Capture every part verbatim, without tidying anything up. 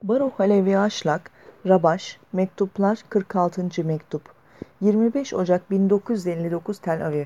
Baruch Alevi Aşlak, Rabaş, Mektuplar kırk altıncı Mektup yirmi beş Ocak bin dokuz yüz elli dokuz Tel Aviv.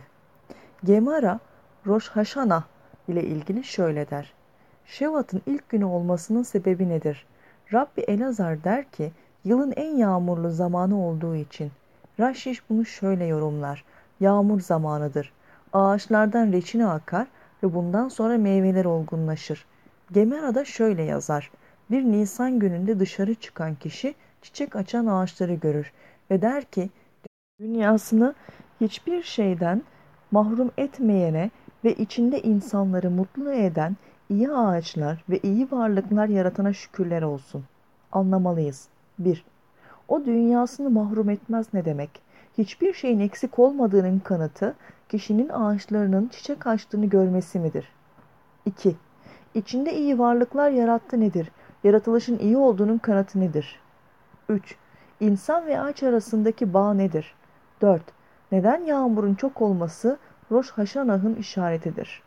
Gemara, Rosh Hashanah ile ilgili şöyle der. Şevat'ın ilk günü olmasının sebebi nedir? Rabbi Elazar der ki, yılın en yağmurlu zamanı olduğu için. Raşiş bunu şöyle yorumlar. Yağmur zamanıdır. Ağaçlardan reçine akar ve bundan sonra meyveler olgunlaşır. Gemara'da şöyle yazar. Bir Nisan gününde dışarı çıkan kişi çiçek açan ağaçları görür ve der ki, dünyasını hiçbir şeyden mahrum etmeyene ve içinde insanları mutlu eden iyi ağaçlar ve iyi varlıklar yaratana şükürler olsun. Anlamalıyız. bir. O dünyasını mahrum etmez ne demek? Hiçbir şeyin eksik olmadığının kanıtı kişinin ağaçlarının çiçek açtığını görmesi midir? iki. İçinde iyi varlıklar yarattı nedir? Yaratılışın iyi olduğunun kanıtı nedir? üç. İnsan ve ağaç arasındaki bağ nedir? dört. Neden yağmurun çok olması Rosh Hashanah'ın işaretidir?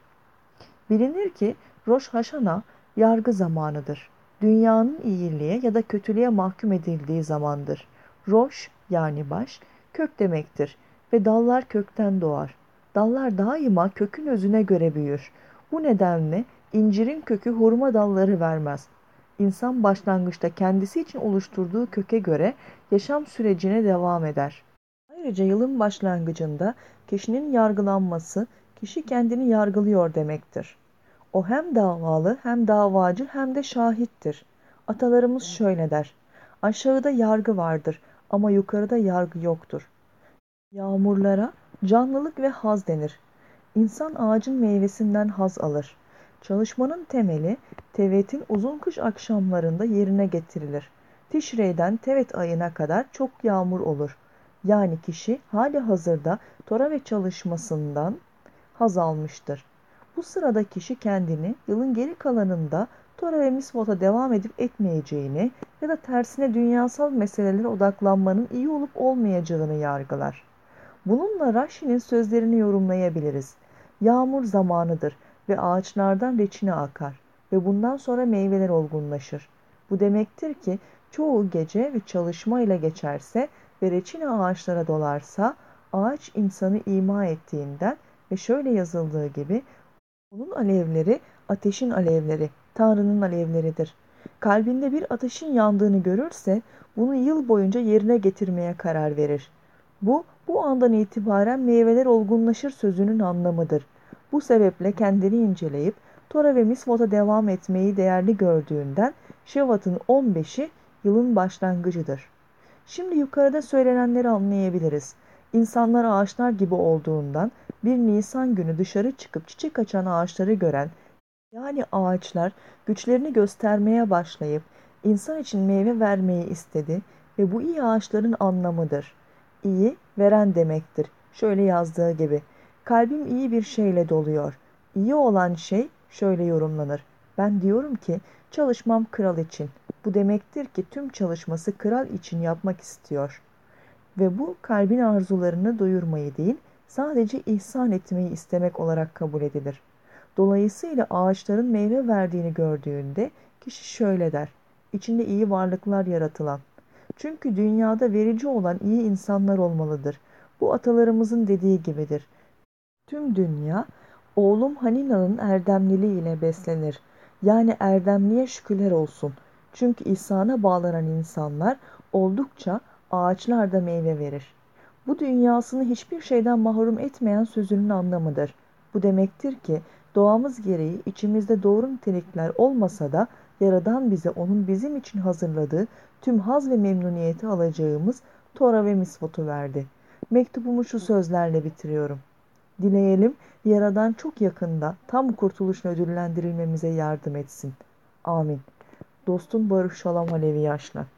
Bilinir ki Rosh Hashanah yargı zamanıdır. Dünyanın iyiliğe ya da kötülüğe mahkum edildiği zamandır. Rosh yani baş, kök demektir ve dallar kökten doğar. Dallar daima kökün özüne göre büyür. Bu nedenle incirin kökü hurma dalları vermez. İnsan başlangıçta kendisi için oluşturduğu köke göre yaşam sürecine devam eder. Ayrıca yılın başlangıcında kişinin yargılanması, kişi kendini yargılıyor demektir. O hem davalı, hem davacı, hem de şahittir. Atalarımız şöyle der: aşağıda yargı vardır ama yukarıda yargı yoktur. Yağmurlara canlılık ve haz denir. İnsan ağacın meyvesinden haz alır. Çalışmanın temeli Tevet'in uzun kış akşamlarında yerine getirilir. Tişrey'den Tevet ayına kadar çok yağmur olur. Yani kişi hali hazırda Tora ve çalışmasından haz almıştır. Bu sırada kişi kendini yılın geri kalanında Tora ve Misvot'a devam edip etmeyeceğini ya da tersine dünyasal meselelere odaklanmanın iyi olup olmayacağını yargılar. Bununla Rashi'nin sözlerini yorumlayabiliriz. Yağmur zamanıdır ve ağaçlardan reçine akar ve bundan sonra meyveler olgunlaşır. Bu demektir ki çoğu gece ve çalışma ile geçerse ve reçine ağaçlara dolarsa ağaç insanı ima ettiğinden ve şöyle yazıldığı gibi onun alevleri ateşin alevleri, Tanrı'nın alevleridir. Kalbinde bir ateşin yandığını görürse bunu yıl boyunca yerine getirmeye karar verir. Bu, bu andan itibaren meyveler olgunlaşır sözünün anlamıdır. Bu sebeple kendini inceleyip Tora ve Misvot'a devam etmeyi değerli gördüğünden Şevat'ın on beşi yılın başlangıcıdır. Şimdi yukarıda söylenenleri anlayabiliriz. İnsanlar ağaçlar gibi olduğundan bir Nisan günü dışarı çıkıp çiçek açan ağaçları gören, yani ağaçlar güçlerini göstermeye başlayıp insan için meyve vermeyi istedi ve bu iyi ağaçların anlamıdır. İyi, veren demektir. Şöyle yazdığı gibi, kalbim iyi bir şeyle doluyor. İyi olan şey şöyle yorumlanır. Ben diyorum ki çalışmam kral için. Bu demektir ki tüm çalışması kral için yapmak istiyor. Ve bu kalbin arzularını doyurmayı değil, sadece ihsan etmeyi istemek olarak kabul edilir. Dolayısıyla ağaçların meyve verdiğini gördüğünde kişi şöyle der: İçinde iyi varlıklar yaratılan. Çünkü dünyada verici olan iyi insanlar olmalıdır. Bu atalarımızın dediği gibidir. Tüm dünya, oğlum Hanina'nın erdemliliği ile beslenir. Yani erdemliğe şükürler olsun. Çünkü ihsana bağlanan insanlar oldukça ağaçlar da meyve verir. Bu dünyasını hiçbir şeyden mahrum etmeyen sözünün anlamıdır. Bu demektir ki doğamız gereği içimizde doğru nitelikler olmasa da Yaradan bize onun bizim için hazırladığı tüm haz ve memnuniyeti alacağımız Tora ve Misvot'u verdi. Mektubumu şu sözlerle bitiriyorum. Dileyelim Yaradan çok yakında tam kurtuluşla ödüllendirilmemize yardım etsin. Amin. Dostun Baruch Shalom Alevi Yaşlak.